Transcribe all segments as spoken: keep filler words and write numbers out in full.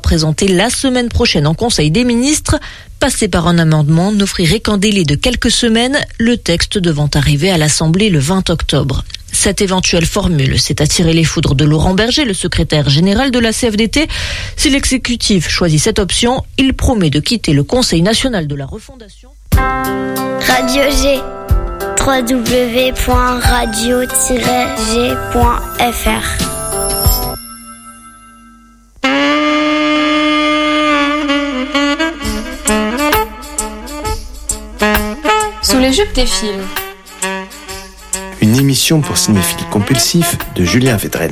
présenté la semaine prochaine en Conseil des ministres. Passé par un amendement n'offrirait qu'un délai de quelques semaines, le texte devant arriver à l'Assemblée le vingt octobre. Cette éventuelle formule, c'est attirer les foudres de Laurent Berger, le secrétaire général de la C F D T. Si l'exécutif choisit cette option, il promet de quitter le Conseil national de la refondation. Radio G, w w w point radio tiret g point f r. Sous les jupes des films. Une émission pour cinéphiles compulsifs de Julien Védrenne.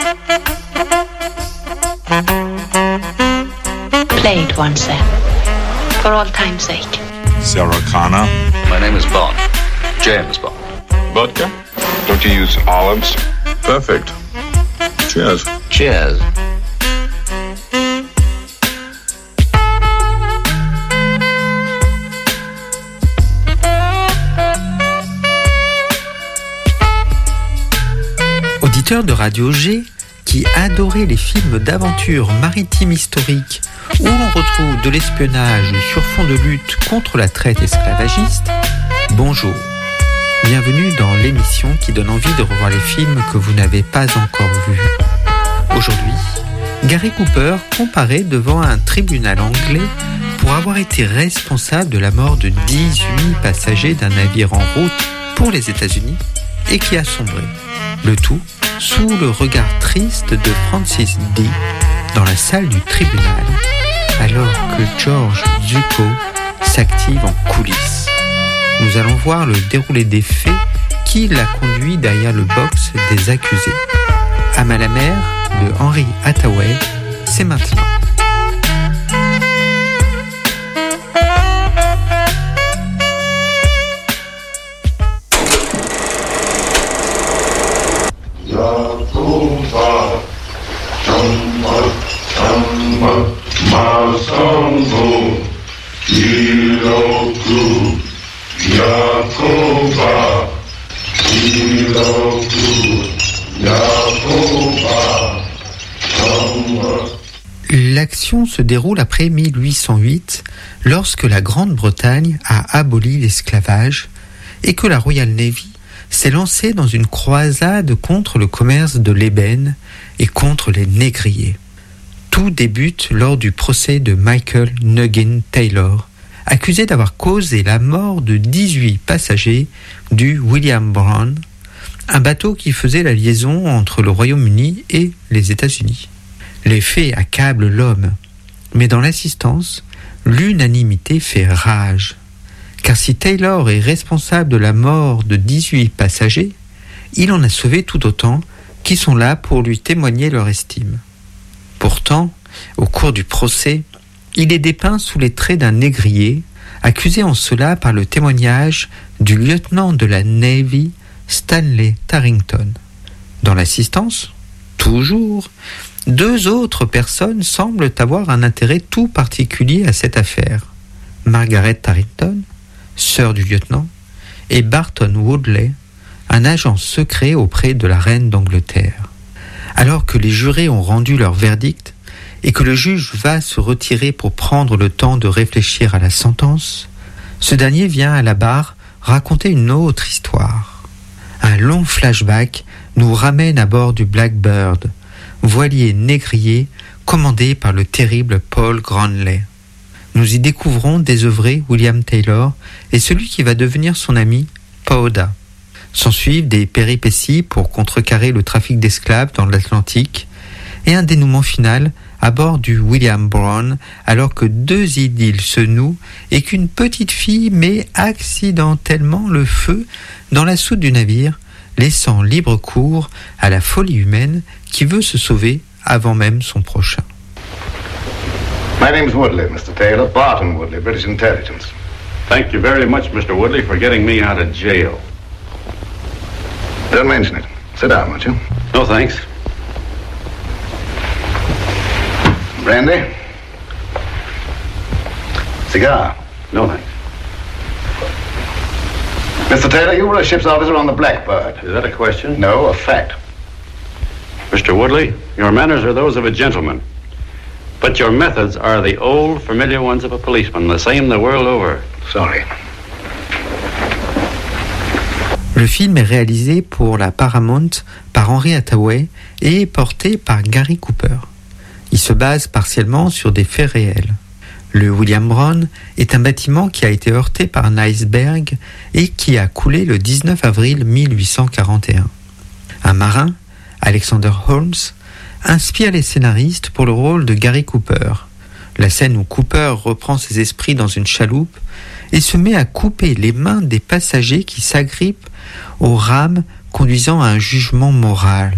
Play it once then, for all time's sake. Sarah Connor. My name is Bond. James Bond. Vodka? Don't you use olives? Perfect. Cheers. Cheers. Auditeur de Radio G qui adorait les films d'aventure maritime historique où l'on retrouve de l'espionnage sur fond de lutte contre la traite esclavagiste, bonjour. Bienvenue dans l'émission qui donne envie de revoir les films que vous n'avez pas encore vus. Aujourd'hui, Gary Cooper comparaît devant un tribunal anglais pour avoir été responsable de la mort de dix-huit passagers d'un navire en route pour les États-Unis et qui a sombré. Le tout sous le regard triste de Francis D. dans la salle du tribunal, alors que George Zucco s'active en coulisses. Nous allons voir le déroulé des faits qui l'a conduit derrière le box des accusés. Âme à la mer de Henry Hathaway, c'est maintenant. L'action se déroule après mille huit cent huit, lorsque la Grande-Bretagne a aboli l'esclavage et que la Royal Navy s'est lancée dans une croisade contre le commerce de l'ébène et contre les négriers. Tout débute lors du procès de Michael Nugent Taylor, accusé d'avoir causé la mort de dix-huit passagers du William Brown, un bateau qui faisait la liaison entre le Royaume-Uni et les États-Unis. Les faits accablent l'homme, mais dans l'assistance, l'unanimité fait rage. Car si Taylor est responsable de la mort de dix-huit passagers, il en a sauvé tout autant qui sont là pour lui témoigner leur estime. Pourtant, au cours du procès, il est dépeint sous les traits d'un négrier, accusé en cela par le témoignage du lieutenant de la Navy, Stanley Tarrington. Dans l'assistance, toujours, deux autres personnes semblent avoir un intérêt tout particulier à cette affaire. Margaret Tarrington, sœur du lieutenant, et Barton Woodley, un agent secret auprès de la reine d'Angleterre. Alors que les jurés ont rendu leur verdict et que le juge va se retirer pour prendre le temps de réfléchir à la sentence, ce dernier vient à la barre raconter une autre histoire. Un long flashback nous ramène à bord du Blackbird, voilier négrier commandé par le terrible Paul Granley. Nous y découvrons désœuvrer William Taylor et celui qui va devenir son ami, Paoda. S'ensuivent des péripéties pour contrecarrer le trafic d'esclaves dans l'Atlantique et un dénouement final à bord du William Brown alors que deux idylles se nouent et qu'une petite fille met accidentellement le feu dans la soute du navire, laissant libre cours à la folie humaine qui veut se sauver avant même son prochain. My name's Woodley, Mister Taylor. Barton Woodley, British Intelligence. Thank you very much, Mister Woodley, for getting me out of jail. Don't mention it. Sit down, won't you? No, thanks. Brandy? Cigar? No, thanks. Mister Taylor, you were a ship's officer on the Blackbird. Is that a question? No, a fact. Mister Woodley, your manners are those of a gentleman. But your methods are the old, familiar ones of a policeman, the same the world over. Sorry. Le film est réalisé pour la Paramount par Henry Hathaway et est porté par Gary Cooper. Il se base partiellement sur des faits réels. Le William Brown est un bâtiment qui a été heurté par un iceberg et qui a coulé le dix-neuf avril mille huit cent quarante et un. Un marin, Alexander Holmes, inspire les scénaristes pour le rôle de Gary Cooper. La scène où Cooper reprend ses esprits dans une chaloupe et se met à couper les mains des passagers qui s'agrippent aux rames conduisant à un jugement moral.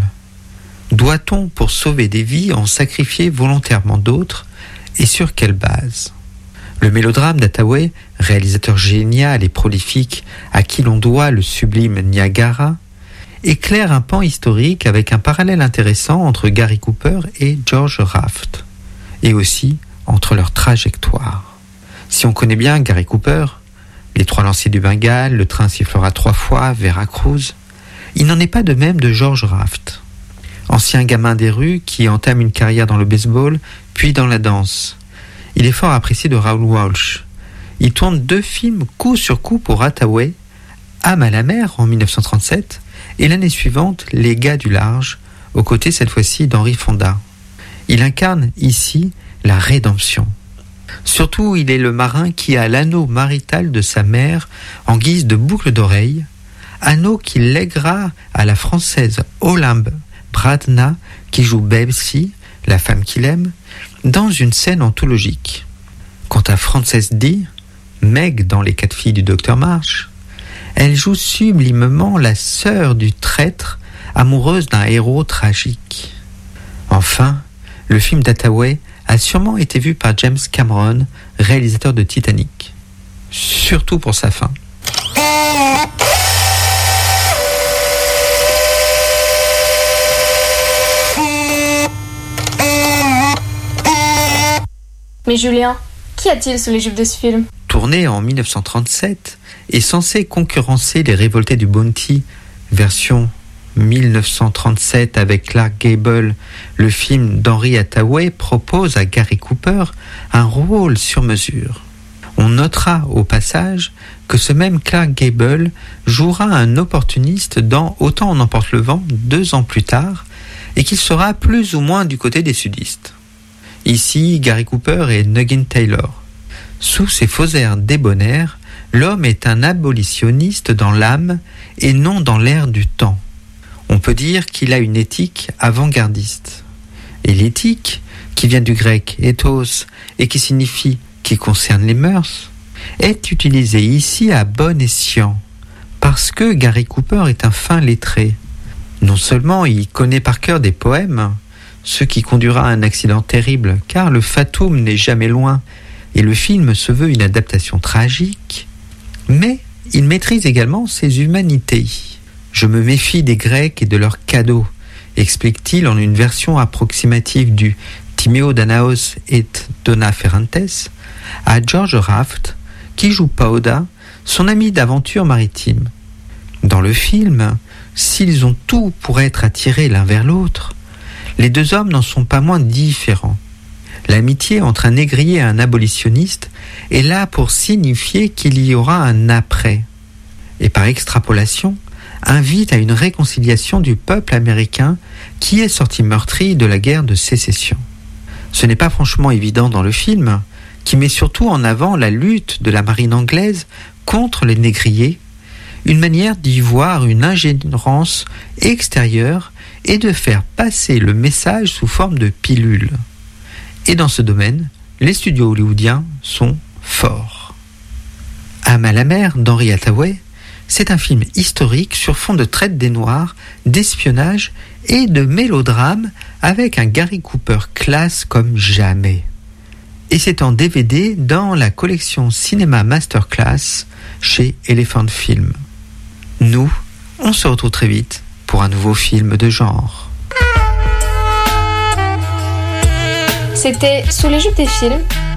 Doit-on, pour sauver des vies, en sacrifier volontairement d'autres, et sur quelle base ? Le mélodrame d'Hathaway, réalisateur génial et prolifique à qui l'on doit le sublime Niagara, éclaire un pan historique avec un parallèle intéressant entre Gary Cooper et George Raft, et aussi entre leurs trajectoires. Si on connaît bien Gary Cooper, les trois lanciers du Bengale, le train sifflera trois fois, Veracruz, il n'en est pas de même de George Raft. Ancien gamin des rues qui entame une carrière dans le baseball, puis dans la danse. Il est fort apprécié de Raoul Walsh. Il tourne deux films coup sur coup pour Hathaway, Âme à la mer en dix-neuf cent trente-sept et l'année suivante Les gars du large, aux côtés cette fois-ci d'Henry Fonda. Il incarne ici la rédemption. Surtout, il est le marin qui a l'anneau marital de sa mère en guise de boucle d'oreille, anneau qu'il lèguera à la française Olympe Bradna, qui joue Betsy, la femme qu'il aime, dans une scène anthologique. Quant à Frances D, Meg dans Les quatre filles du docteur March, elle joue sublimement la sœur du traître, amoureuse d'un héros tragique. Enfin, le film d'Hathaway a sûrement été vu par James Cameron, réalisateur de Titanic. Surtout pour sa fin. Mais Julien, qu'y a-t-il sous les jupes de ce film ? Tourné en dix-neuf cent trente-sept et censé concurrencer Les Révoltés du Bounty, version dix-neuf cent trente-sept avec Clark Gable, le film d'Henry Hathaway propose à Gary Cooper un rôle sur mesure. On notera au passage que ce même Clark Gable jouera un opportuniste dans Autant en emporte le vent deux ans plus tard et qu'il sera plus ou moins du côté des sudistes. Ici, Gary Cooper est Nugent Taylor. Sous ses faux airs débonnaires, l'homme est un abolitionniste dans l'âme et non dans l'air du temps. On peut dire qu'il a une éthique avant-gardiste. Et l'éthique, qui vient du grec ethos et qui signifie qui concerne les mœurs, est utilisée ici à bon escient, parce que Gary Cooper est un fin lettré. Non seulement il connaît par cœur des poèmes, ce qui conduira à un accident terrible, car le fatum n'est jamais loin, et le film se veut une adaptation tragique, mais il maîtrise également ses humanités. Je me méfie des Grecs et de leurs cadeaux, explique-t-il en une version approximative du Timéo Danaos et Dona Ferrantes à George Raft, qui joue Paoda, son ami d'aventure maritime. Dans le film, s'ils ont tout pour être attirés l'un vers l'autre, les deux hommes n'en sont pas moins différents. L'amitié entre un négrier et un abolitionniste est là pour signifier qu'il y aura un après, et par extrapolation, invite à une réconciliation du peuple américain qui est sorti meurtri de la guerre de sécession. Ce n'est pas franchement évident dans le film, qui met surtout en avant la lutte de la marine anglaise contre les négriers, une manière d'y voir une ingérence extérieure et de faire passer le message sous forme de pilule. Et dans ce domaine, les studios hollywoodiens sont forts. Âme à la mer d'Henry Hathaway, c'est un film historique sur fond de traite des Noirs, d'espionnage et de mélodrame avec un Gary Cooper classe comme jamais. Et c'est en D V D dans la collection Cinéma Masterclass chez Elephant Film. Nous, on se retrouve très vite pour un nouveau film de genre. C'était Sous les jupes des films,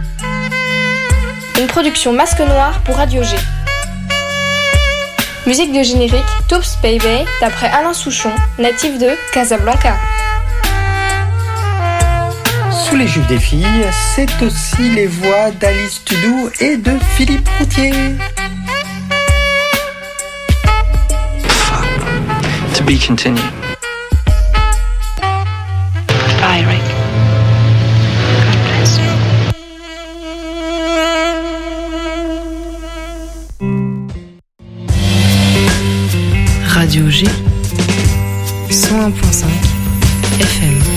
une production Masque Noir pour Radio G. Musique de générique Toops Baby d'après Alain Souchon, natif de Casablanca. Sous Sous les jupes des filles, c'est aussi les voix d'Alice Tudou et de Philippe Routier. To be continued. Bye, Rick. God bless you. Radio G, cent un virgule cinq F M.